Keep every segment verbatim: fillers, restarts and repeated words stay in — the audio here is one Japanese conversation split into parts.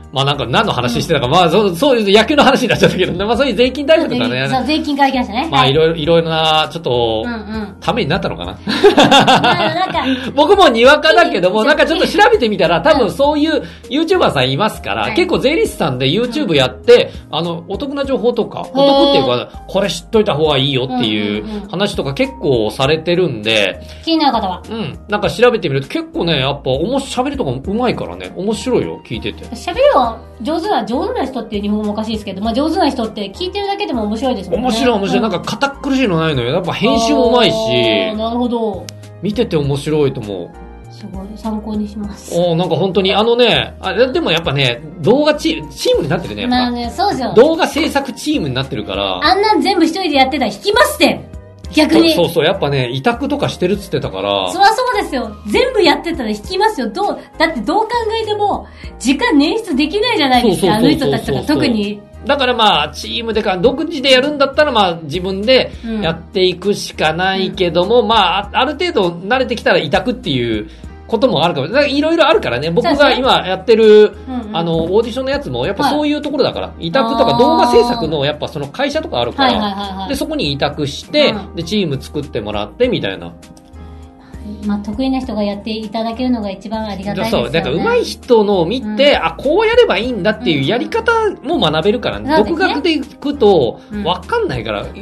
まあなんか何の話してたか、うん、まあそう、そういう野球の話になっちゃったけどね。まあそういう税金対策とかね。 そう、税金から来ましたね。 まあいろいろ、いろいろな、ちょっと、うんうん、ためになったのかな。なんか僕もにわかだけども、なんかちょっと調べてみたら、多分そういう YouTuber さんいますから、はい、結構税理士さんで YouTube やって、うん、あの、お得な情報とか、お得っていうか、これ知っといた方がいいよっていう話とか結構されてるんで、 気になる方は。 うん。なんか調べてみると結構ね、やっぱ、おもし、喋りとか上手いからね、面白いよ、聞いてて。 喋りは上手な、上手な人っていう日本語もおかしいですけど、まあ上手な人って聞いてるだけでも面白いですもんね。 面白い面白い。うん、なんか堅苦しいのないのよ。やっぱ編集も上手いし。 なるほど。 見てて面白いと思う。 すごい、参考にします。 おなんか本当に、あのね、あでもやっぱね、動画チーム、チームになってるね。やっぱまあね、そうですよ。 動画制作チームになってるから。 あんなん全部一人でやってたら引きますって。逆に。 そうそう、やっぱね、委託とかしてるっつってたから。 そりゃそうですよ。全部やってたら引きますよ。どう、だってどう考えても、時間捻出できないじゃないですか、あの人たちとか特に。 だからまあ、チームでか、独自でやるんだったらまあ、自分でやっていくしかないけども、うん、まあ、ある程度慣れてきたら委託っていうこともあるかも。いろいろあるからね。僕が今やってる、うんうん、あの、オーディションのやつも、やっぱそういうところだから。はい、委託とか動画制作の、やっぱその会社とかあるから、はいはいはいはい、で、そこに委託して、うん、で、チーム作ってもらって、みたいな。 まあ、得意な人がやっていただけるのが一番ありがたいですよね。 そう、だから上手い人のを見て、うん、あ、こうやればいいんだっていうやり方も学べるからね。うん、独学でいくと、わかんないから、うん、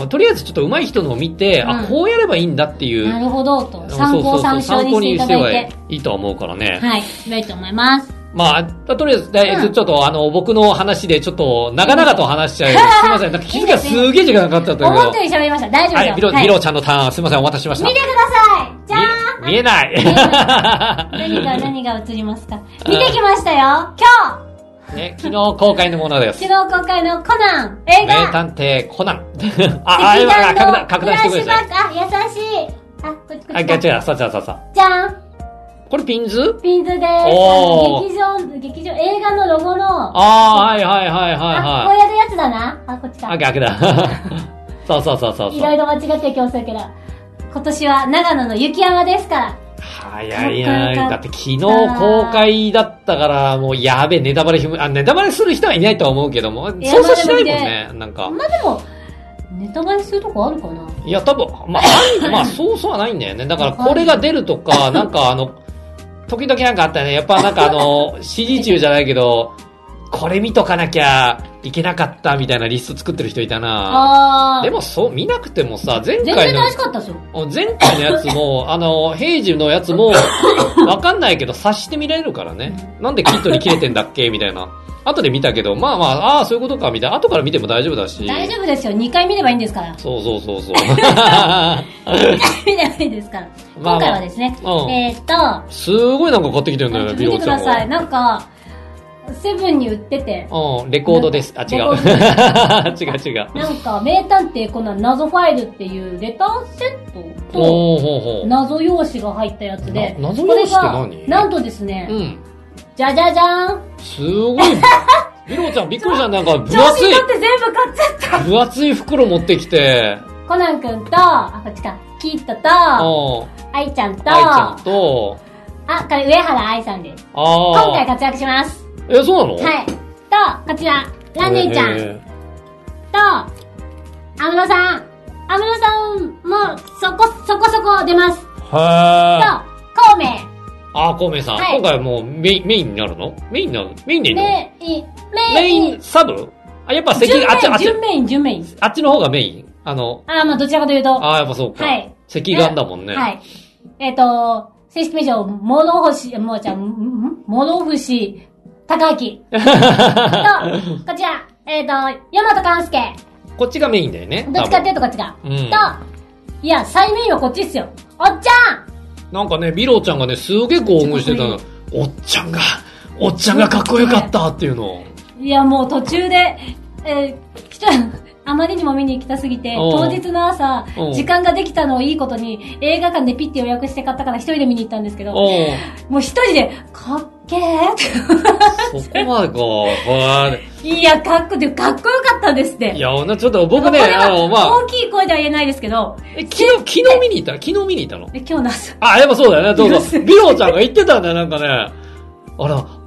とりあえずちょっと上手い人のを見て、うん、あ、こうやればいいんだっていう。 なるほど、と。参考参照にしていただいて。参考にしてはいいと思うからね。 はい、良いと思います。 まあ、とりあえず、うん、ちょっとあの、僕の話でちょっと、長々と話しちゃう。すいません。なんか気づかすげえ時間かかっちゃったけど。 思ったより喋りました。大丈夫ですよ。 はい、ビロ、ビロちゃんのターン、すいません、お待たせしました。 見てくださいじゃーん見えない。 何が、何が映りますか。見てきましたよ今日ね、昨日公開のものです。 昨日公開のコナン映画名探偵コナンあ、あ、今、拡大、拡大してください。 あ、優しい。あ、こっちこっち。 あ、ガチャ、ささささ。 じゃーんこれピンズピンズでーす。劇場、劇場、映画のロゴの。 ああ、はいはいはいはいはい。 あ、こうやるやつだな。あ、こっちか。 あ、逆だ。そうそうそうそう。 いろいろ間違ってる気もするけど。今年は長野の雪山ですから。 早いな。だって昨日公開だったから、もうやべえ、ネタバレひむ、あ、ネタバレする人はいないとは思うけども、想像しないもんね、なんか。 まあでも、ネタバレするとこあるかな。 いや、多分、まあ、まあ、そうそうはないんだよね。だからこれが出るとか、なんかあの、時々なんかあったよね。やっぱなんかあの、指示中じゃないけど、これ見とかなきゃいけなかったみたいなリスト作ってる人いたな。でもそう、見なくてもさ、前回の。全然楽しかったですよ。 前回のやつも、あの、平時のやつも、わかんないけど察して見られるからね。なんでキットに切れてんだっけみたいな。後で見たけど、まあまあ、ああ、そういうことか、みたいな。後から見ても大丈夫だし。 大丈夫ですよ。にかい見ればいいんですから。 そうそうそうそう。 にかい見ればいいですから。まあまあ、今回はですね、うん、えー、っと。 すごいなんか買ってきてるんだよね、 ビロちゃんは。見てください。なんか、セブンに売ってて。 うん、レコードです。あ、違う。違う違う。 なんか、名探偵コナン謎ファイルっていうレターセットと、謎用紙が入ったやつで。 謎用紙って何？ なんとですね、 うん。 じゃじゃじゃーん。 すごい。ビロちゃんびっくりした。なんか分厚い。 調子に乗って全部買っちゃった。 分厚い袋持ってきて。 コナンくんと、あ、こっちか。キットと、愛ちゃんと、 愛ちゃんと、 あ、これ上原愛さんです。 ああ。 今回活躍します。 え、そうなの？ はい。と、こちら、ランネイちゃん。と、安室さん。安室さんも、そこ、そこそこ出ます。 へー。 と、孔明。 あー、孔明さん。はい、今回もうメイン、メインになるの？メインになる？メインでいいの？ メイン、 メインサブ？あ、やっぱ席、あっち、あっち。 準メイン、準メイン。 あっちの方がメイン？あの。 あー、まあどちらかというと。 あー、やっぱそうか。はい。席眼だもんね。 はい。えっと、正式名称、諸星、もうじゃん、諸星、高明。と、こちら、えっと、大和勘介。 こっちがメインだよね。 どっちかっていうとこっちが。うん。と、いや、最メインはこっちっすよ。おっちゃんなんかね、ビロちゃんがね、すげえ興奮してたの。おっちゃんが、おっちゃんがかっこよかったっていうの。 いや、もう途中で、えー、来た、あまりにも見に行きたすぎて、当日の朝、時間ができたのをいいことに、映画館でピッて予約して買ったから一人で見に行ったんですけど、もう一人で、かっけーって。 そこまでか。 いや、かっこ、でかっこよかったんですって。 いや、ちょっと僕ね、あの、まあ。 大きい声では言えないですけど。 え、昨日、昨日見に行った昨日見に行ったの？ え、今日の朝。 あ、やっぱそうだよね。そうそう。ビロちゃんが言ってたんだよ、なんかね。あら、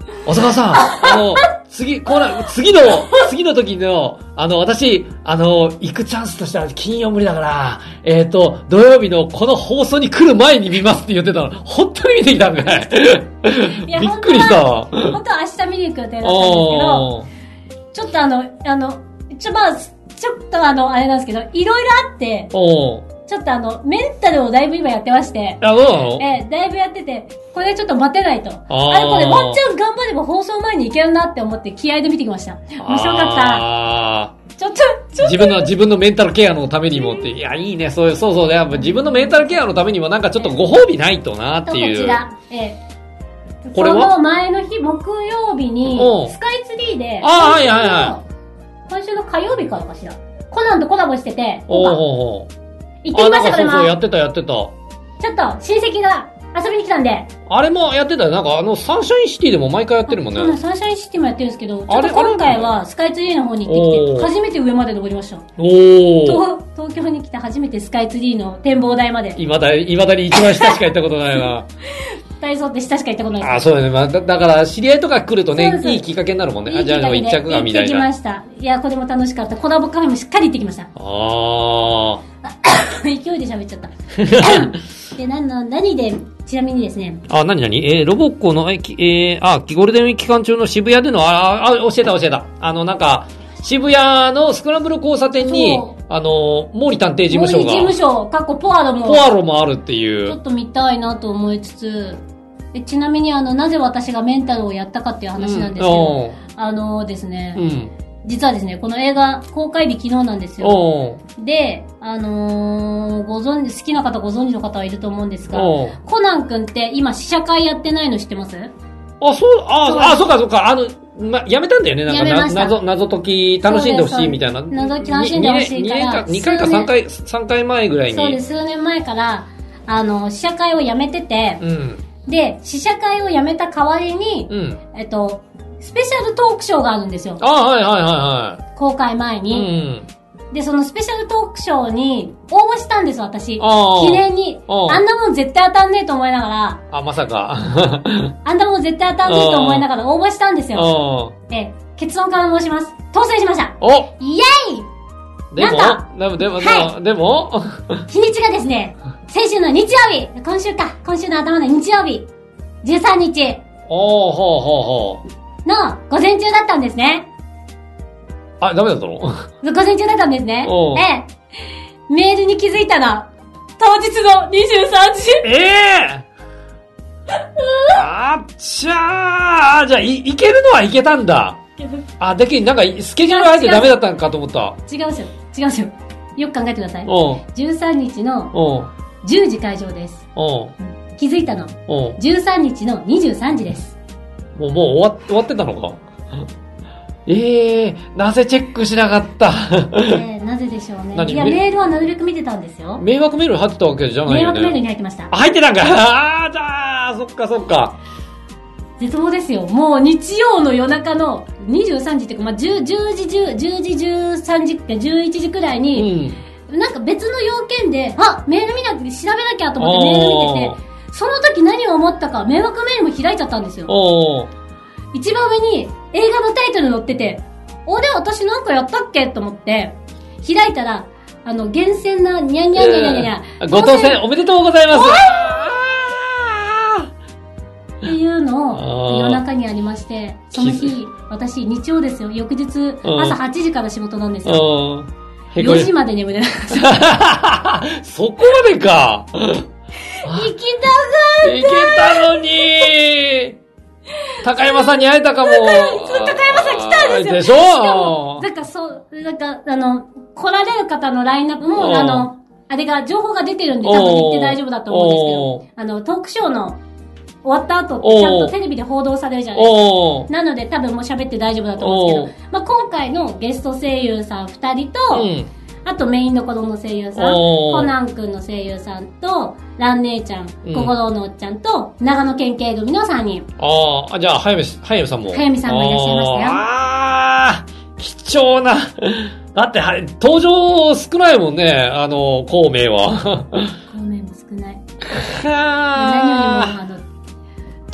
小坂さん、あの、次、この、次の、次の時の、あの、私、あの、行くチャンスとしたら金曜無理だから、えっと、土曜日のこの放送に来る前に見ますって言ってたの。本当に見てきたんかい。びっくりしたわ。 本当は明日見に行く予定だったんですけど、ちょっとあの、あの、ちょ、まあ、ちょっとあの、あれなんですけど、いろいろあって、 おちょっとあの、メンタルをだいぶ今やってまして。 あ、そうなの？ えー、だいぶやってて、これちょっと待てないと。 ああれこれ、ワンチャン頑張れば放送前に行けるなって思って気合で見てきました。面白かった。ちょっと、ちょっと。 自分の、自分のメンタルケアのためにもって。いや、いいね。そうそうそう。やっぱ自分のメンタルケアのためにもなんかちょっとご褒美ないとなっていう。 こちら。えー、 これはその前の日、木曜日に、スカイツリーで、 ああ、はいはいはい。 今週の火曜日からかしら。コナンとコラボしてて、 おうおう行ってきましたから、 そうそう、やってたやってた。ちょっと、親戚が遊びに来たんで。 あれもやってたよ。なんかあの、サンシャインシティでも毎回やってるもんね。 そうね、サンシャインシティもやってるんですけど、ちょっと今回はスカイツリーの方に行ってきて、初めて上まで登りました。 おー。 東京に来て初めてスカイツリーの展望台まで。 いまだ、いまだに一番下しか行ったことないな。 体操って下しか行ったことないです。 あ、そうだね。まあ、だ, だから、知り合いとか来るとね、いいきっかけになるもんね。 いいきっかけであ、じゃあ、一着がみたいな。 行ってきました。いや、これも楽しかった。コラボカフェもしっかり行ってきました。 ああ。 勢いで喋っちゃった。で、何の、何で、ちなみにですね。 あ、何何えー、ロボッコの、えー、あ、ゴールデンウィーク期間中の渋谷での、あ、あ、教えた教えた。あの、なんか、渋谷のスクランブル交差点に、あの、毛利探偵事務所が。 毛利事務所、かっこポアロも。 ポアロもあるっていう。 ちょっと見たいなと思いつつ、でちなみにあの、なぜ私がメンタルをやったかっていう話なんですけど、うん、あのですね、うん、実はですね、この映画公開日昨日なんですよ。で、あのー、ご存知、好きな方ご存知の方はいると思うんですが、コナン君って今試写会やってないの知ってます？ あ、そう、あ、あ、そうかそうか、あの、ま、やめたんだよね、なんかな、謎、謎解き楽しんでほしいみたいな。 謎解き楽しんでほしいから。 にかいかさんかい、さんかい前ぐらいに。 そうです、数年前から、あの、試写会をやめてて、うん、で、試写会をやめた代わりに、うん、えっと、スペシャルトークショーがあるんですよ。 あ、はいはいはいはい。 公開前に。うん、で、そのスペシャルトークショーに応募したんです、私。記念に。あんなもん絶対当たんねえと思いながら。 あ、まさか。 あんなもん絶対当たんねえと思いながら応募したんですよ。で、結論から申します。当選しました。 おイエーイでも、でも、でも、はい、でも、 日にちがですね、先週の日曜日、今週か、今週の頭の日曜日、じゅうさんにち。 おー、ほうほうほう。の、午前中だったんですね。 あ、ダメだったの？午前中だったんですね。ええ。メールに気づいたら、当日のにじゅうさんじ。 ええー、あっちゃー。じゃあ、い、いけるのはいけたんだ。あ、だけど、なんか、スケジュール入ってダメだったんかと思った。 違うんですよ。違うんですよ。よく考えてください。じゅうさんにちのじゅうじ会場です。気づいたの。じゅうさんにちのにじゅうさんじです。 もう、もう終わ、終わってたのか。ええー、なぜチェックしなかった。 えー、なぜでしょうね。いや、メールはなるべく見てたんですよ。 迷惑メールに入ってたわけじゃないよね。 迷惑メールに入ってました。 あ、入ってたんか。ああ、じゃあ、そっかそっか。 絶望ですよ。もう日曜の夜中のにじゅうさんじっていうか、まあ、じゅうじ、じゅうじ、じゅうさんじってじゅういちじくらいに、うん、なんか別の要件で、あ、メール見なくて調べなきゃと思ってメール見てて、その時何を思ったか迷惑メールも開いちゃったんですよ。一番上に映画のタイトル載ってて、あれ私なんかやったっけと思って、開いたら、あの、厳選なニャンニャンニャンニャンニャン。 えー、ご当選おめでとうございます。 っていうのを夜中にありまして、その日、私日曜ですよ。翌日、朝はちじから仕事なんですよ。よじまで眠れなかった。 そこまでか。 行きたかった。 行けたのに。高山さんに会えたかも。高山さん来たんですよ。 でしょ。 しかも、なんかそう、なんか、あの、来られる方のラインナップも、あの、あれが、情報が出てるんで、多分行って大丈夫だと思うんですけど、あの、トークショーの終わった後ってちゃんとテレビで報道されるじゃないですか。なので多分もう喋って大丈夫だと思うんですけど、まあ今回のゲスト声優さんふたりと、うん、あとメインどころの声優さん、コナンくんの声優さんと、ラン姉ちゃん、心のおっちゃんと、長野県警組のさんにん。 ああ、じゃあ、早見、早見さんも。 早見さんもいらっしゃいましたよ。 ああ、貴重な。だって、登場少ないもんね、あの、孔明は。 孔明も少ない。何よりも、あの、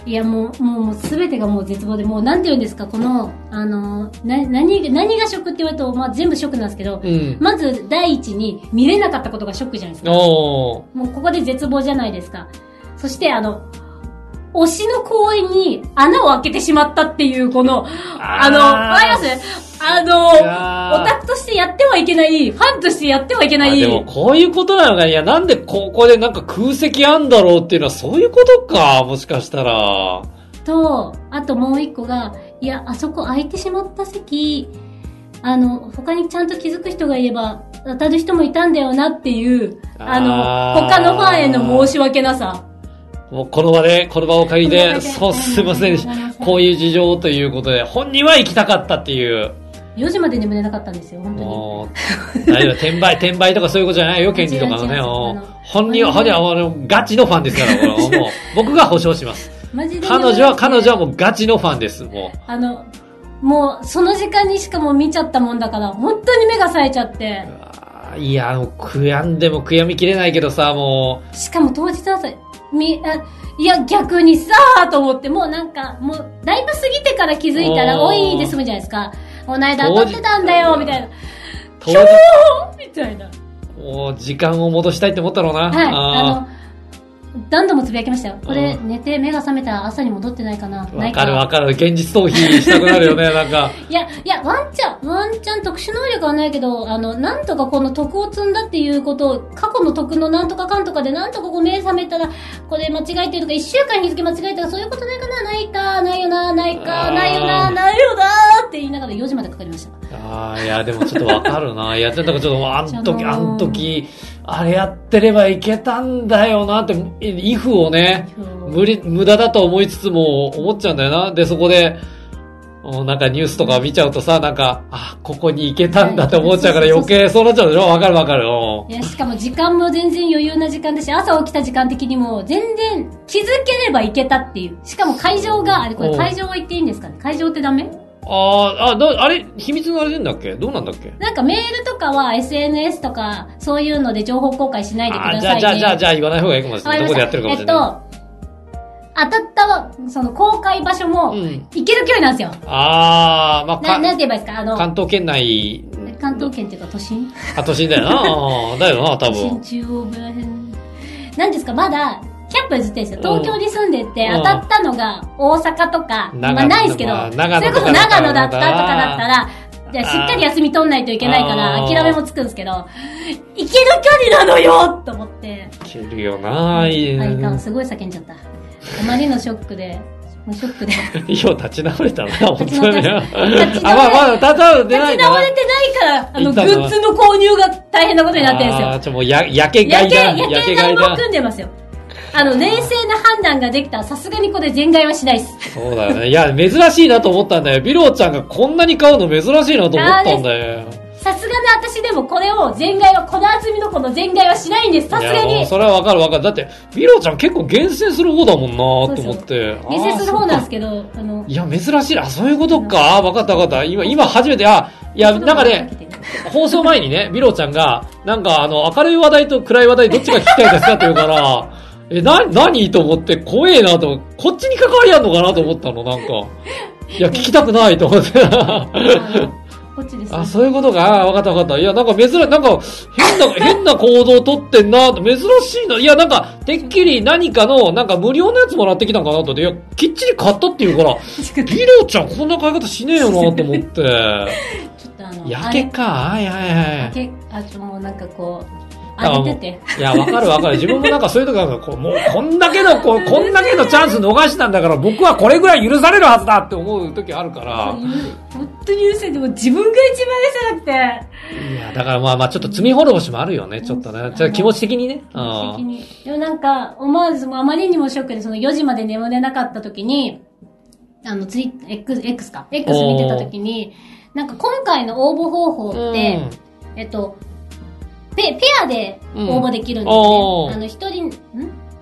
いやもう、もう、もうすべてがもう絶望で、もうなんて言うんですか、この、あの、な、何、何がショックって言われると、まあ全部ショックなんですけど、うん、まず第一に見れなかったことがショックじゃないですか。おもうここで絶望じゃないですか。そしてあの、推しの公園に穴を開けてしまったっていう、この、あの、わかりますあの、オタクとしてやってはいけない、ファンとしてやってはいけない。 でもこういうことなのか、いやなんでここでなんか空席あんだろうっていうのはそういうことか、もしかしたら。 と、あともう一個が、いや、あそこ空いてしまった席、あの、他にちゃんと気づく人がいれば、当たる人もいたんだよなっていう、あの、他のファンへの申し訳なさ。 もうこの場で、この場を借りて、そう、すいません。こういう事情ということで、本人は行きたかったっていう。 よじまで眠れなかったんですよ、本当に。 大丈夫、転売、転売とかそういうことじゃないよ、権利とかのね。本人は、本人はあのガチのファンですから、もう僕が保証します。マジで彼女は、彼女はもうガチのファンです、もう。 あの、もう、その時間にしかも見ちゃったもんだから、本当に目が冴えちゃって。 いや、もう悔やんでも悔やみきれないけどさ、もう。しかも当日朝、み、あ、いや、逆にさーと思って、もうなんか、もう、だいぶ過ぎてから気づいたら、おいで済むじゃないですか。この間当たってたんだよ、みたいな。今日みたいな。 もう、時間を戻したいって思ったろうな。 はい。あの、何度もつぶやきましたよ。これ、寝て目が覚めたら朝に戻ってないかな。 わかるわかる。現実逃避したくなるよね、なんか。 いや、いや、ワンチャン、ワンチャン特殊能力はないけど、あの、なんとかこの徳を積んだっていうことを、過去の徳のなんとかかんとかで、なんとかこう目覚めたら、これ間違えてるとか、一週間日付間違えたら、そういうことないかな、ないか、ないよな、ないか、ないよな、ないよなって言いながらよじまでかかりました。 ああ、いや、でもちょっとわかるな。いや、だからちょっと、あん時、あん時、あれやってればいけたんだよなって、イフをね、無理、無駄だと思いつつも思っちゃうんだよな。で、そこで、なんかニュースとか見ちゃうとさ、なんか、あ、ここに行けたんだって思っちゃうから余計そうなっちゃうでしょ。わかるわかる。 いや、しかも時間も全然余裕な時間だし、朝起きた時間的にも全然気づければ行けたっていう。しかも会場が、あれこれ会場は行っていいんですかね？会場ってダメ？ ああ、あ、あれ、秘密のあれでんだっけ？どうなんだっけ？ なんかメールとかは エスエヌエス とか、そういうので情報公開しないでくださいね。 あ、じゃあ、じゃあ、じゃあ、言わない方がいいかもしれない。どこでやってるかもしれない。えっと、 当たったその公開場所も、行ける距離なんですよ。 うん、ああ、まあ、 な、なんて言えばいいですか？あの、 関東圏内。 関東圏っていうか都心？ あ、都心だよな。だよな、多分。 都心中央部らへん。なんですか、まだ、キャップ譲ってるんですよ。東京に住んでて、当たったのが大阪とか、まあないですけど、それこそ長野だったとかだったら、じゃあしっかり休み取んないといけないから、諦めもつくんですけど、行ける距離なのよと思って。 行けるよなぁ。 はい、かん、すごい叫んじゃった。あまりのショックで、ショックで。 いいよ、立ち直れたな、本当に。立ち直れ、 あ、まあまだ立ち直れてないから。立ち直れてないから、あの、グッズの購入が大変なことになってるんですよ。 あ、ちょ、もうや、やけ買いだ。 やけ、やけ買いも組んでますよ。あの、冷静な判断ができたら、さすがにこれ全買いはしないです。 そうだよね。いや、珍しいなと思ったんだよ。ビローちゃんがこんなに買うの珍しいなと思ったんだよ。 さすがに私でもこれを全買いは、この厚みのこの全買いはしないんです。さすがに。 それはわかるわかる。だって、ビローちゃん結構厳選する方だもんなと思って。 厳選する方なんですけど、あの。 いや、珍しい。あ、そういうことか。わかったわかった。今、今初めて、あ、いや、なんかね、放送前にね、ビローちゃんが、なんかあの、明るい話題と暗い話題どっちが聞きたいですかって言うから、え、な、何と思って、怖えなと思って、こっちに関わりあんのかなと思ったの、なんか。いや、聞きたくないと思って。 こっちです、ね。 あ、そういうことか。あ、わかったわかった。いや、なんか珍しい、なんか、変な、変な行動をとってんな珍しいな。いや、なんか、てっきり何かの、なんか無料のやつもらってきたんかなと思って、いや、きっちり買ったって言うから、ビロちゃんこんな買い方しねえよなと思って。ちょっとあの、やけか。はいはいはい。やけ、あ、ちょ、もうなんかこう、あげてて。 いや、わかるわかる。自分もなんかそういうとこなんかこう、もうこんだけの、こう、こんだけのチャンス逃したんだから、僕はこれぐらい許されるはずだって思う時あるから。 本当に許せても自分が一番許せなくて。 いや、だからまあまあちょっと罪滅ぼしもあるよね、ちょっとね。ちょっと気持ち的にね。 気持ち的に。でもなんか、思わず、あまりにもショックで、そのよじまで眠れなかった時に、あの、ツイッ、X、X か。X 見てた時に、なんか今回の応募方法って、えっと、ペ、ペアで応募できるんですね。うん、あの、一人、ん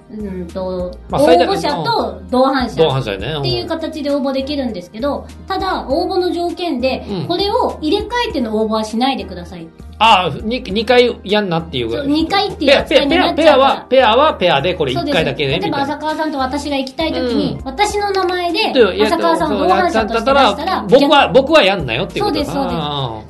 うんと、 まあ応募者と同伴者。 同伴者ね。 っていう形で応募できるんですけど、ただ、応募の条件で、 うん、 これを入れ替えての応募はしないでください。 ああ、に、二回やんなっていう。 そう、二回っていう扱いになっちゃうから。 ペアは、ペアはペアでこれ一回だけね。 例えば、浅川さんと私が行きたいときに、うん、私の名前で、浅川さんを同伴者として出したら、 僕は、僕はやんなよっていうことそうです、そうです。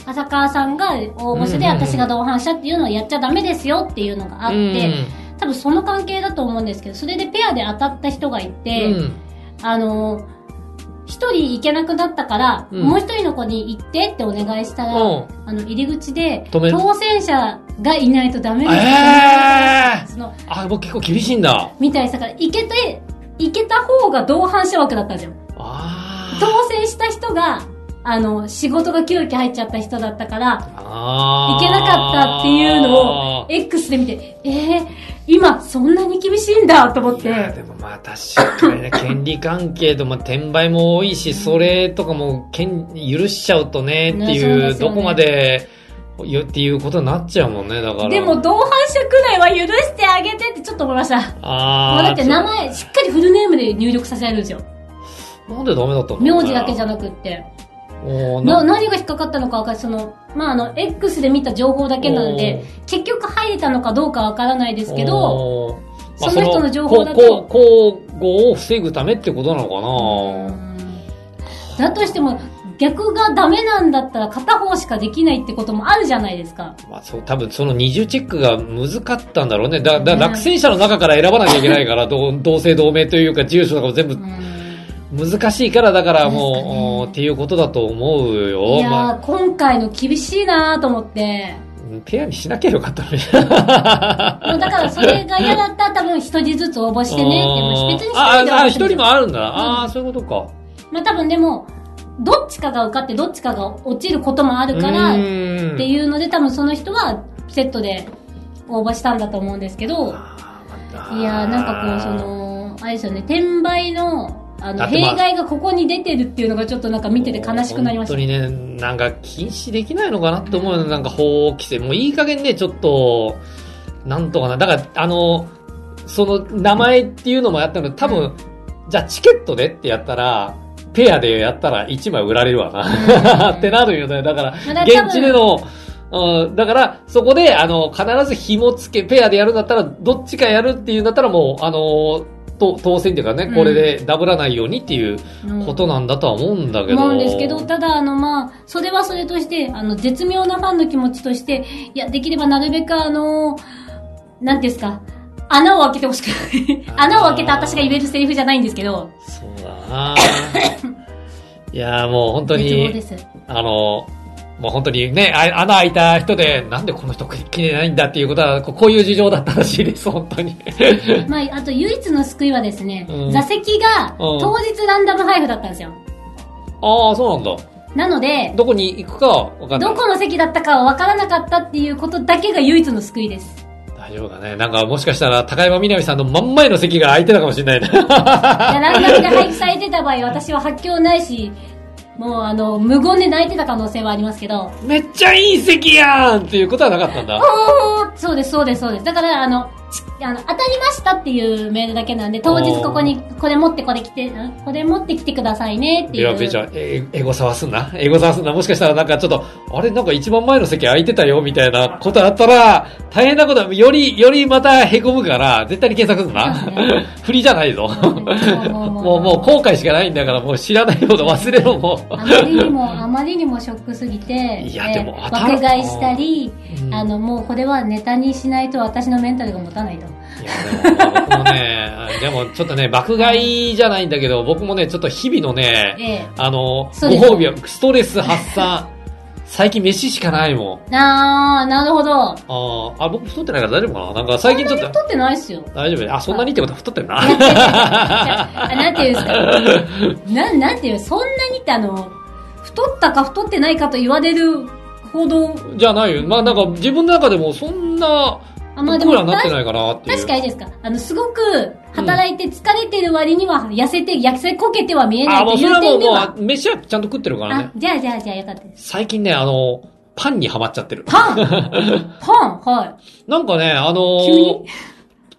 浅川さんが応募者で、私が同伴者っていうのはやっちゃダメですよっていうのがあって、うん、多分その関係だと思うんですけど、それでペアで当たった人がいて、うん、あの、一人行けなくなったから、うん、もう一人の子に行ってってお願いしたら、うん、あの、入り口で、当選者がいないとダメですよ、 えー、そのあ、僕結構厳しいんだ。 みたいです。だから、行けて、行けた方が同伴者枠だったんですよ。 あ当選した人が、あの、仕事が急遽入っちゃった人だったから、行けなかったっていうのを X で見て、えー、今そんなに厳しいんだと思って。いやでもまあ確かにね、権利関係とまあ転売も多いし、それとかも権許しちゃうとねっていう、ね、どこまでっていうことになっちゃうもんね、だから。 でも同伴者くらいは許してあげてってちょっと思いました。ああ。だって名前しっかりフルネームで入力させられるんですよ。 なんでダメだったの？ 名字だけじゃなくって。な何が引っかかったのか分かる、その、まあ、あの、X で見た情報だけなので、結局入れたのかどうか分からないですけど、その人の情報だと。 交互を防ぐためってことなのかな。だとしても、逆がダメなんだったら片方しかできないってこともあるじゃないですか。 まあ、そう、多分その二重チェックが難かったんだろうね。だ、だ、落選者の中から選ばなきゃいけないから、同姓同名というか、住所とかも全部、難しいから、だからもう、ね、っていうことだと思うよ。 いやー、まあ、今回の厳しいなーと思って。 ペアにしなきゃよかったのに。 だからそれが嫌だったら多分一人ずつ応募してねって、別に一人でああ、一人もあるんだ。うん、ああ、そういうことか。 まあ多分でも、どっちかが受かってどっちかが落ちることもあるから、っていうので多分その人はセットで応募したんだと思うんですけど、いやーなんかこうその、あれですよね、転売の、あの、弊害がここに出てるっていうのがちょっとなんか見てて悲しくなりました。 本当にね、なんか禁止できないのかなって思うよ、なんか法規制。もういい加減ね、ちょっと、なんとかな。だから、あの、その名前っていうのもやったの多分、うん、じゃあチケットでってやったら、ペアでやったらいちまい売られるわな。ってなるよね。だから、現地での、うん、だから、そこで、あの、必ず紐付け、ペアでやるんだったら、どっちかやるっていうんだったらもう、あの、と当選っていうかね、うん、これでダブらないようにっていうことなんだとは思うんだけど。 思うんですけど、ただあのまあ、それはそれとして、あの、絶妙なファンの気持ちとして、いや、できればなるべくあの、なんていうんですか、穴を開けてほしくない。穴を開けて私が言えるセリフじゃないんですけど。 そうだないやもう本当に、あの、もう本当にね、穴開いた人で、なんでこの人切れないんだっていうことは、こういう事情だったらしいです、本当に。 まあ、あと唯一の救いはですね、うん、座席が当日ランダム配布だったんですよ。 ああ、そうなんだ。 なので、 どこに行くかわかんない。 どこの席だったかはわからなかったっていうことだけが唯一の救いです。 大丈夫だね。なんかもしかしたら高山みなみさんの真ん前の席が空いてたかもしれないね。いや、 ランダムで配布されてた場合、私は発狂ないし、もうあの、無言で泣いてた可能性はありますけど。 めっちゃいい席やんっていうことはなかったんだ。 おー、そうです、そうです、そうです。だから、あの、あの、当たりましたっていうメールだけなんで、当日ここに、これ持ってこれ来て、これ持ってきてくださいねっていう。いや、 べちゃん、え、エゴ探すんな。エゴ探すんな。もしかしたらなんかちょっと、あれなんか一番前の席空いてたよみたいなことあったら、大変なことは、より、よりまた凹むから、絶対に検索すんな。ね、振りじゃないぞ。もう、もう、もう後悔しかないんだから、もう知らないこと忘れろ、もう。 あまりにも、あまりにもショックすぎて、 いや、でも、 爆買いしたり、うん、あの、もうこれはネタにしないと私のメンタルが持たないと。 いや、でも、僕もね、でもちょっとね、爆買いじゃないんだけど、僕もね、ちょっと日々のね、ええ、あの、ご褒美はストレス発散。最近飯しかないもん。 あー、なるほど。 あー、あ、僕太ってないから大丈夫かな。なんか最近ちょっと。 太ってないっすよ。 大丈夫。あ、そんなにってことは太ってるな。 なんていうんですか。な、なんていう、そんなにってあの、太ったか太ってないかと言われるほど。 じゃないよ。まあなんか自分の中でもそんな、あ、まあでも、なってないかなっていう。 確かにですか。あの、すごく、働いて疲れてる割には、痩せて、痩せこけては見えないっていう点では。あ、もうそれはもう、 飯はちゃんと食ってるからね。 あ、じゃあじゃあじゃあよかったです。 最近ね、あの、パンにハマっちゃってる。 パンパンはい。 なんかね、あのー、 急に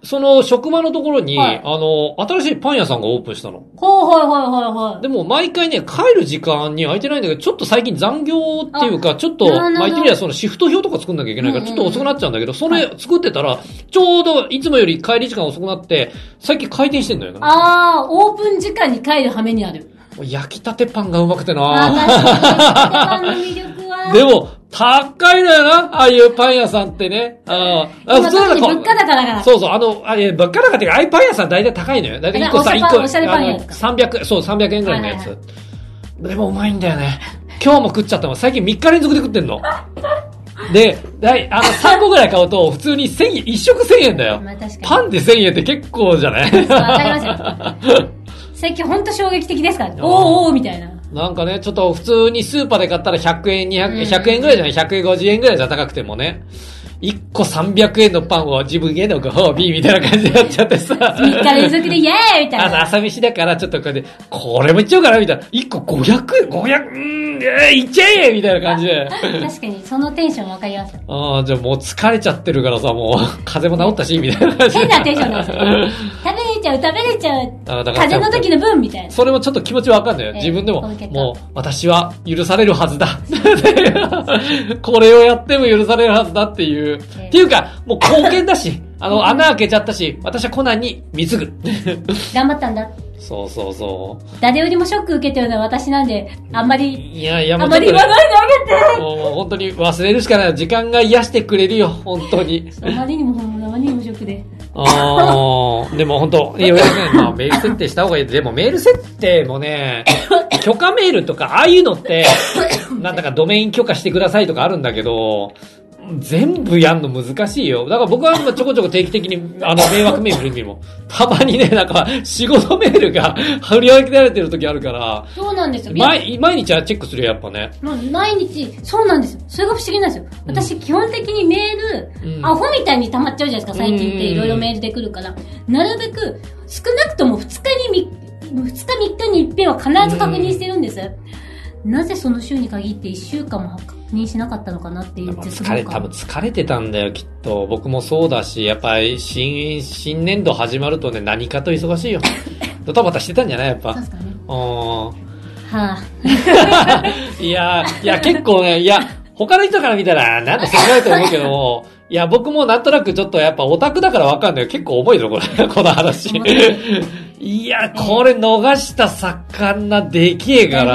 その職場のところに、 はい、 あの、新しいパン屋さんがオープンしたの。 ほうほいほいほいほい。 でも毎回ね、帰る時間に空いてないんだけど、ちょっと最近残業っていうか、ちょっと、まあ言ってみればそのシフト表とか作んなきゃいけないから、ちょっと遅くなっちゃうんだけど、それ作ってたら、ちょうどいつもより帰り時間遅くなって、最近開店してんだよな。 ああ、オープン時間に帰る羽目にある。 焼きたてパンがうまくてな。 あ、確かに焼きたてパンの魅力は。 でも、高いのよな、ああいうパン屋さんってね。ああ、 普通だと物価高だから。 そうそう、あの、あれ、物価高っていうか、ああいうパン屋さん大体高いのよ。大体いっこさ、いっこ。 おしゃれパン屋ですか？ さんびゃく、そう、さんびゃくえんぐらいのやつ。はいはいはい、でもうまいんだよね。今日も食っちゃったもん。最近みっか連続で食ってんの。で、だい、あの、さんこぐらい買うと、普通にせんえん、いっ食せんえんだよ。まあ、確かにパンでせんえんって結構じゃない？わかりますよ。 最近ほんと衝撃的ですから。おーおーみたいな。 なんかね、ちょっと普通にスーパーで買ったらひゃくえん、にひゃくえん、ひゃくえんぐらいじゃない ?ひゃくごじゅうえんぐらいじゃ高くてもね。いっこさんびゃくえんのパンを自分へのご褒美みたいな感じでやっちゃってさ。 みっか連続でイエーイみたいな。 あの、朝飯だからちょっとこれで、これもいっちゃおうかなみたいな。いっこごひゃくえん ?ごひゃく、うーん、えー、いっちゃえみたいな感じで。 確かに、そのテンションわかります。 ああ、じゃあもう疲れちゃってるからさ、もう、風邪も治ったし、みたいな感じで。 変なテンションなんですよ。食べれちゃう、食べれちゃう。あだから風邪の時の分みたいな。 それもちょっと気持ちわかんないよ。自分でも、もう、私は許されるはずだ。これをやっても許されるはずだっていう。っていうか、もう貢献だし、あの、穴開けちゃったし、私はコナンに貢ぐ。 頑張ったんだ。 そうそうそう。 誰よりもショック受けてるのは私なんで、あんまり、 いやいや、 あんまり言わないであげて。 もう本当に忘れるしかない。時間が癒してくれるよ、本当に。 あまりにも、あまりにもショックで。 ああ、でも本当、いや、まあ、メール設定した方がいい。でもメール設定もね、許可メールとか、ああいうのって、なんだかドメイン許可してくださいとかあるんだけど、全部やんの難しいよ。だから僕はちょこちょこ定期的に、あの、迷惑メールにも、たまにね、なんか、仕事メールが振り分けられてる時あるから、 そうなんですよ。 毎、毎日はチェックするよ、やっぱね。 毎日、そうなんですよ。それが不思議なんですよ。私、基本的にメール、うん、アホみたいに溜まっちゃうじゃないですか、最近っていろいろメールで来るから。なるべく、少なくともふつかにみ、ふつかみっかに一遍は必ず確認してるんです。なぜその週に限っていっしゅうかんも確認しなかったのかなっていう。 疲れ、多分疲れてたんだよ、きっと。僕もそうだし、やっぱり新、新年度始まるとね、何かと忙しいよ。ドタバタしてたんじゃないやっぱ。そうですかね。うん。はぁ。いや、いや、結構ね、いや、他の人から見たら、なんだすごいと思うけども、いや、僕もなんとなくちょっとやっぱオタクだからわかんない。結構重いぞ、これ。この話。いや、これ逃した魚でけえから。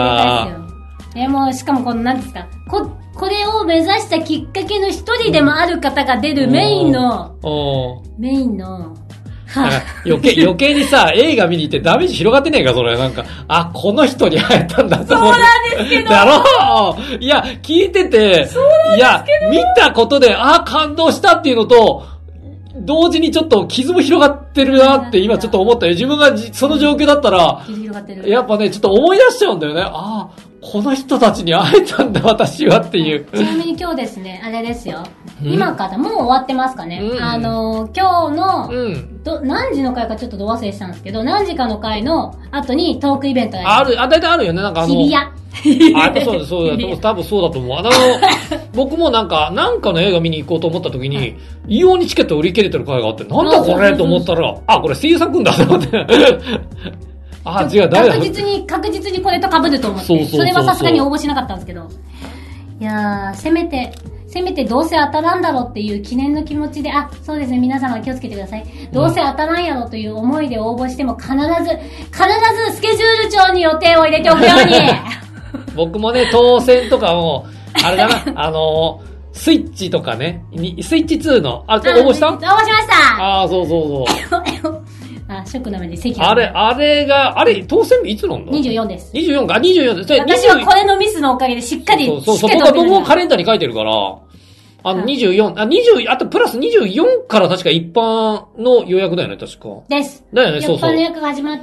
え、もう、しかもこの、なんですか、こ、これを目指したきっかけの一人でもある方が出るメインの、メインの、 は余計、余計にさ、映画見に行ってダメージ広がってねえか、それ。なんか、あ、この人に会えたんだと思う。 そうなんですけど。 だろういや、聞いてて、いや、見たことで、あ、感動したっていうのと、同時にちょっと傷も広がってるなって今ちょっと思ったよ。自分がその状況だったら、やっぱね、ちょっと思い出しちゃうんだよね。ああ、この人たちに会えたんだ、私はっていう。 ちなみに今日ですね、あれですよ。今からもう終わってますかね。うん、あの、今日の、うん、ど、何時の回かちょっとど忘れしたんですけど、何時かの回の後にトークイベントがある。あ、だいたいあるよね、なんかあの。 日比谷。 あ、やっぱそうだ、そうだ、多分そうだと思う。あの、僕もなんか、なんかの映画見に行こうと思った時に、異様にチケット売り切れてる回があって、なんだこれと思ったら、あ、これ声優さんくんだと思って。あ、違う、誰だ。 確実に、確実にこれと被ると思って。そうそうそうそう。それはさすがに応募しなかったんですけど。いやー、せめて、せめてどうせ当たらんだろうっていう記念の気持ちで、あ、そうですね、皆様気をつけてください。どうせ当たらんやろという思いで応募しても必ず、必ずスケジュール帳に予定を入れておくように。 僕もね、当選とかも、あれだな、あのー、スイッチとかね、スイッチツーの、あ、応募した？応募しましたああ、そうそうそう。 あ、ショックな目で席あれ、あれが、あれ、当選日いつなんだ ?にじゅうよんです。 にじゅうよんか、にじゅうよんです。 私はこれのミスのおかげでしっかり、 そうそうそう、僕は僕もカレンダーに書いてるから、あの、にじゅうよん、あ、にじゅう、あとプラスにじゅうよんから確か一般の予約だよね、確か。 です。 だよね、そうそう。 一般の予約が始まって、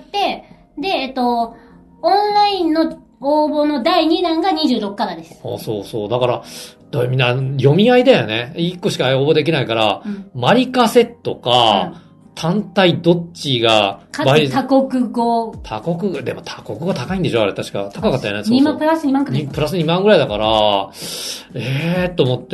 で、えっと、オンラインの応募のだいにだんがにじゅうろくからです。 あ、そうそう。だから、だみんな読み合いだよね。いっこしか応募できないから、うん、マリカセットか、うん、 単体どっちがかつ多国語。 多国語、でも多国語高いんでしょあれ確か。高かったよね。 にまんプラスにまんくらい。 プラスにまんぐらいだから、ええーと思って。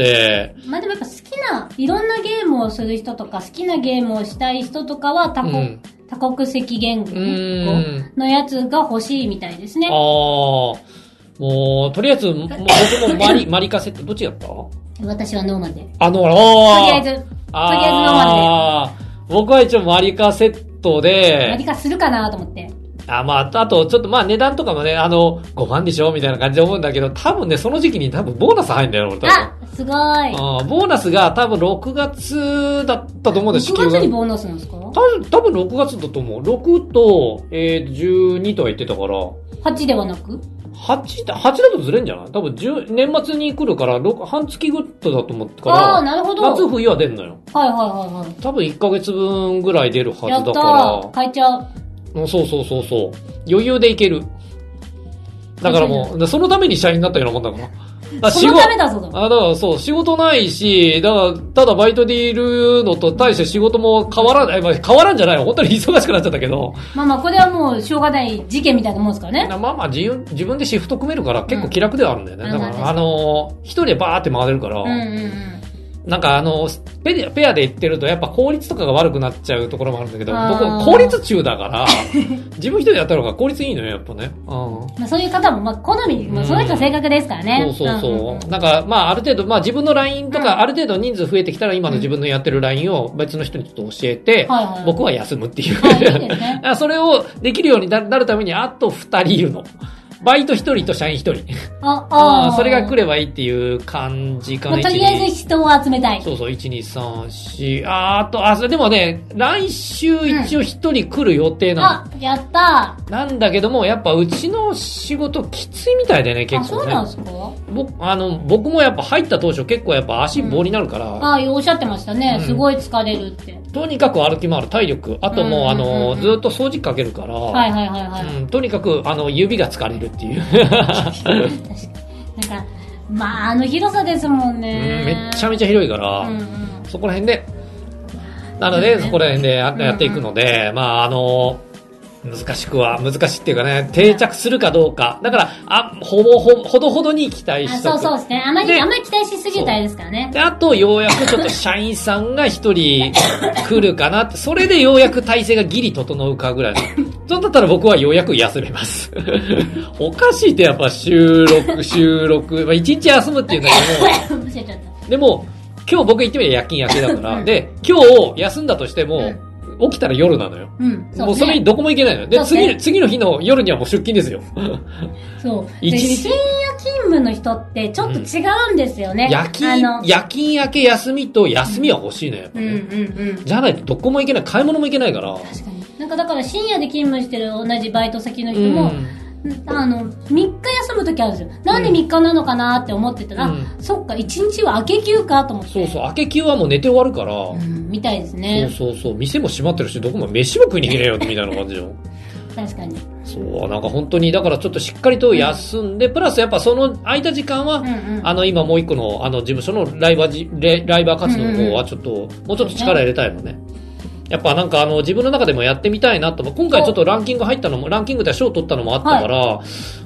まあでもやっぱ好きな、いろんなゲームをする人とか、好きなゲームをしたい人とかは多国、うん、多国籍言語のやつが欲しいみたいですね。 ああ。もう、とりあえず、もう僕もマリ、マリカセット、どっちだった私はノーマルで。 あ、ノーマル。 とりあえず、とりあえずノーマルで。僕は一応マリカセットで。 マリカするかなと思って。 あ、まあ、あと、ちょっとまあ値段とかもね、あの、ごまんでしょみたいな感じで思うんだけど、多分ね、その時期に多分ボーナス入るんだよ、俺多分。 あ、すごい。 あボーナスが多分ろくがつだったと思うんだよ、 支給が。ろくがつにボーナスなんですか？多分、多分ろくがつだと思う。ろくと、えー、じゅうにとは言ってたから。はちではなくはちだ、はちだとずれんじゃない多分じゅう、年末に来るから、半月グッドだと思ってから。 ああ、なるほど。 夏冬は出んのよ。 はいはいはいはい。 多分いっかげつぶんぐらい出るはずだから。やったー。買えちゃう。 そうそうそうそう。余裕でいける。だからもう、そのために社員になったようなもんだから。 あそのためだぞ。 あ、だからそう、仕事ないし、だから、ただバイトでいるのと対して仕事も変わらない、まあ、変わらんじゃないよ。本当に忙しくなっちゃったけど。 まあまあ、これはもう、しょうがない事件みたいなもんですからね。 まあまあ、自分、自分でシフト組めるから結構気楽ではあるんだよね。うん、だから、あのー、一人でバーって回れるから。うんうんうん。なんかあの、ペペアで行ってるとやっぱ効率とかが悪くなっちゃうところもあるんだけど、僕効率中だから、自分一人でやったのが効率いいのよ、やっぱね。うん。 まあそういう方も、まあ好み、まあその人の性格ですからね。 そうそうそう。うんうん、なんかまあある程度、まあ自分の ライン とか、ある程度人数増えてきたら今の自分のやってる ライン を別の人にちょっと教えて、はいはい、僕は休むっていう。はい、いいですね。それをできるようになるためにあと二人いるの。バイト一人と社員一人。あ、ああ。それが来ればいいっていう感じかな。 まあ、とりあえず人を集めたい。 そうそう、いち、に、さん、よん、あ、あと、あ、でもね、来週一応一人来る予定なの。うん、あ、やったー。なんだけども、やっぱうちの仕事きついみたいでね、結構ね。 あ、そうなんですか？ 僕、あの、僕もやっぱ入った当初結構やっぱ足棒になるから。うん、 ああ、おっしゃってましたね。うん、すごい疲れるって。 とにかく歩き回る体力。あともう、あの、ずっと掃除機かけるから。 はいはいはいはい。 うん、とにかく、あの、指が疲れるっていう。 確かに。なんか、まあ、あの広さですもんね。 うん、めっちゃめちゃ広いから、うんうん、そこら辺で、なので、ね、そこら辺でやっていくので、うんうん、まあ、あの、難しくは、難しいっていうかね、定着するかどうか。だから、あ、ほぼほ、ほどほどに期待しとく。 あ、そうそうですね。あまり、あまり期待しすぎたいですからね。 で、あと、ようやくちょっと社員さんが一人来るかなって、それでようやく体制がギリ整うかぐらい。そうだったら僕はようやく休めます。おかしいってやっぱ収録、収録、まあ一日休むっていうんだけども。でも、今日僕言ってみれば夜勤明けだから、で、今日休んだとしても、うん起きたら夜なのよ。うん。そうね、もうそれにどこも行けないのよ。で、次、次の日の夜にはもう出勤ですよ。 そう。一日深夜勤務の人ってちょっと違うんですよね。 うん、夜勤、夜勤明け休みと休みは欲しいのよ、やっぱね。うんうんうん。じゃないとどこも行けない。買い物も行けないから。 確かに。なんかだから深夜で勤務してる同じバイト先の人も、うんあの、みっか休むときあるんですよ。なんでみっかなのかなって思ってたら、うん、そっか、いちにちは明け休かと思って。 そうそう、明け休はもう寝て終わるから。うん、みたいですね。 そうそうそう、店も閉まってるし、どこも飯も食いに行けねえよ、みたいな感じよ。 確かに。 そう、なんか本当に、だからちょっとしっかりと休んで、うん、プラスやっぱその空いた時間は、うんうん、あの、今もう一個の、あの、事務所のライバーじ、ライバー活動の方はちょっと、うんうん、もうちょっと力入れたいのね。やっぱなんかあの自分の中でもやってみたいなと、今回ちょっとランキング入ったのも、ランキングで賞取ったのもあったから、はい、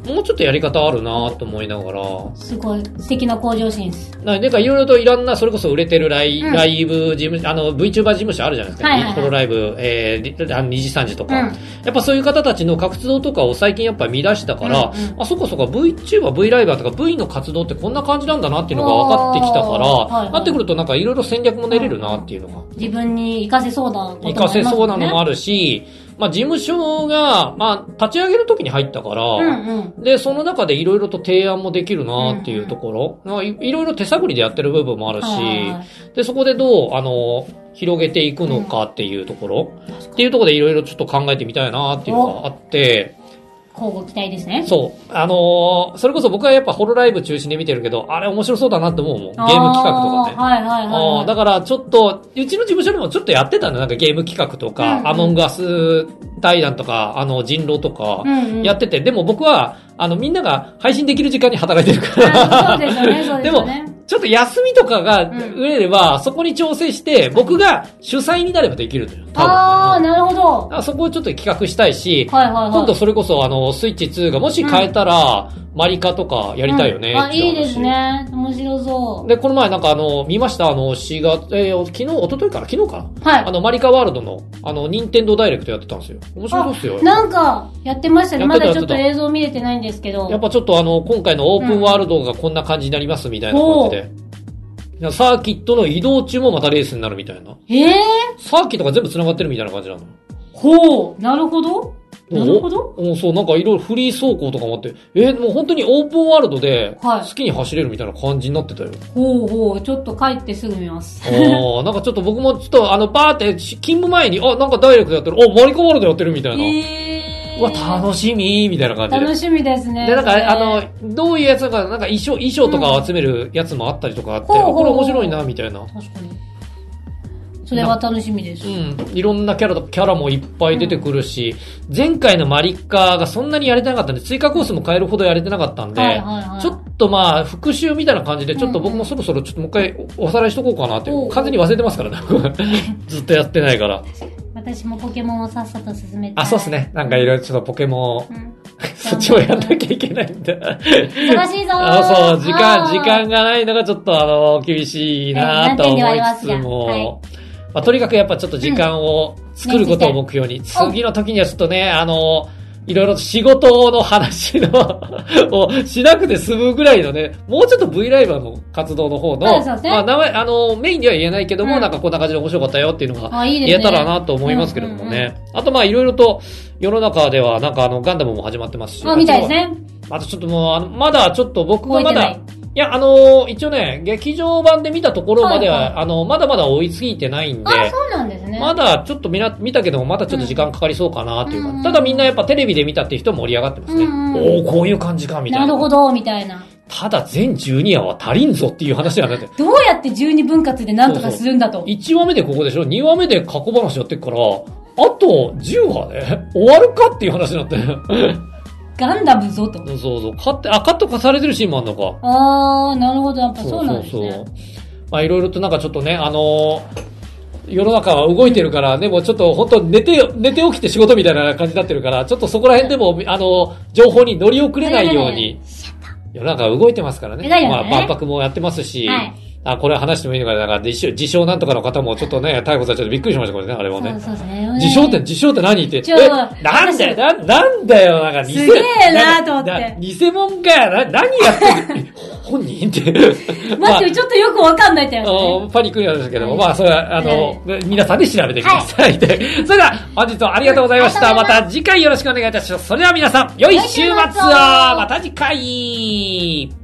もうちょっとやり方あるなと思いながら。 すごい素敵な向上心です。 なんかいろいろといろんな、それこそ売れてるライ、うん、ライブ事務、あの VTuber 事務所あるじゃないですか。はいはいはい、プロライブ、えー、にじさんじとか、うん。やっぱそういう方たちの活動とかを最近やっぱ見出したから、うんうん、あ、そこそこ VTuber、V ライバーとか V の活動ってこんな感じなんだなっていうのが分かってきたから、はいはい、なってくるとなんかいろいろ戦略も練れるなっていうのが。 自分に活かせそうなこともありますね。活かせそうなのもあるし、まあ事務所が、まあ立ち上げる時に入ったから、うんうん、で、その中でいろいろと提案もできるなっていうところ、うんうん、いろいろ手探りでやってる部分もあるし、で、そこでどう、あの、広げていくのかっていうところ、うん、っていうところでいろいろちょっと考えてみたいなっていうのがあって、 交互期待ですね。 そう。あのー、それこそ僕はやっぱホロライブ中心で見てるけど、あれ面白そうだなって思うもん。ゲーム企画とかね。 はいはいはい、はい。 だからちょっと、うちの事務所でもちょっとやってたの。なんかゲーム企画とか、うんうん、アモンガス対談とか、あの、人狼とか、やってて、うんうん、でも僕は、あの、みんなが配信できる時間に働いてるから。 そうですよね、そうですよね。 でも、ちょっと休みとかが売れれば、うん、そこに調整して、僕が主催になればできるのよ。 多分。 ああ、なるほど。 だからそこをちょっと企画したいし、 はいはいはい、 今度それこそあの、スイッチツーがもし変えたら、うん、マリカとかやりたいよね、 うん、あ、いいですね。面白そう。 で、この前なんかあの、見ましたあの、しがつ、えー、昨日、一昨日かな昨日かなはい。あの、マリカワールドの、あの、ニンテンドーダイレクトやってたんですよ。面白そうですよ。 なんか、やってましたね。まだちょっと映像見れてないんですけど。 やっぱちょっとあの、今回のオープンワールドがこんな感じになりますみたいな感じで。うん、サーキットの移動中もまたレースになるみたいな。 ええー、 サーキットが全部繋がってるみたいな感じなの。 ほう、なるほど。なるほど。 うん、そう、なんかいろいろフリー走行とかもあって、えー、もう本当にオープンワールドで、好きに走れるみたいな感じになってたよ。はい、 ほうほう、ちょっと帰ってすぐ見ます。 ああ、なんかちょっと僕もちょっとあの、バーって勤務前に、あ、なんかダイレクトやってる、あ、マリカワールドやってるみたいな。えー、うわ、楽しみみたいな感じで。 楽しみですね。 で、なんか、あの、どういうやつか、なんか衣装、衣装とかを集めるやつもあったりとかあって、うん、これ面白いな、みたいな。確かに。 それは楽しみです。 うん。いろんなキャラ、キャラもいっぱい出てくるし、うん、前回のマリカがそんなにやれてなかったんで、追加コースも変えるほどやれてなかったんで、はいはいはい、ちょっとまあ、復習みたいな感じで、ちょっと僕もそろそろちょっともう一回おさらいしとこうかなって、うん、完全に忘れてますからね。ずっとやってないから。 私もポケモンをさっさと進めて。 あ、そうっすね。なんかいろいろちょっとポケモン、うん、そっちもやんなきゃいけないんだ。 忙しいぞー。 あ、そう、時間、時間がないのがちょっとあの、厳しいなと思いつつも、はい、まあ、とにかくやっぱちょっと時間を作ることを目標に、うん、次の時にはちょっとね、あの、いろいろ仕事の話のをしなくて済むぐらいのね、もうちょっと V ライバーの活動の方の、ね、まあ名前、あの、メインでは言えないけども、うん、なんかこんな感じで面白かったよっていうのが言えたらなと思いますけれどもね。いいね、うんうんうん、あとまあいろいろと世の中ではなんかあのガンダムも始まってますし。 あ、みたいですね。 あとちょっともう、あの、まだちょっと僕がまだ、いや、あのー、一応ね、劇場版で見たところまでは、はいはい、あの、まだまだ追いついてないんで、 あ、そうなんですね。 まだちょっと見な、見たけども、まだちょっと時間かかりそうかなっていうか、うん、ただみんなやっぱテレビで見たっていう人も盛り上がってますね。うん、おー、こういう感じか、みたいな。 なるほど、みたいな。 ただ全じゅうにわは足りんぞっていう話はなって。 どうやってじゅうにぶん割で何とかするんだと。そうそういちわめでここでしょ ?に 話目で過去話やってっから、あとじゅうわで終わるかっていう話になって。 ガンダムぞと。 そうそう。カット、あ、カット化されてるシーンもあんのか。 あー、なるほど。やっぱそうなんですね。そうそうそう。 まあいろいろとなんかちょっとね、あのー、世の中は動いてるからね、もうちょっと本当寝て、寝て起きて仕事みたいな感じになってるから、ちょっとそこら辺でも、あの、情報に乗り遅れないように。世の中動いてますからね。ねまあ万博もやってますし。はい。あ、これ話してもいいのかな、なんか自称、自称なんとかの方もちょっとね、逮捕されちゃってびっくりしました、これね、あれもね。そうですね。自称って、自称って何って。え、なんだよ、な、なんだよ、なんか偽、 すげえなと思って。 偽物かよ、な、何やってる本人って。 待って、ちょっとよくわかんないってやつね。 パニックになるんですけども、まあ、それは、あの、皆さんで調べてください。それでは、本日はありがとうございました。また次回よろしくお願いいたします。それでは皆さん、良い週末をまた次回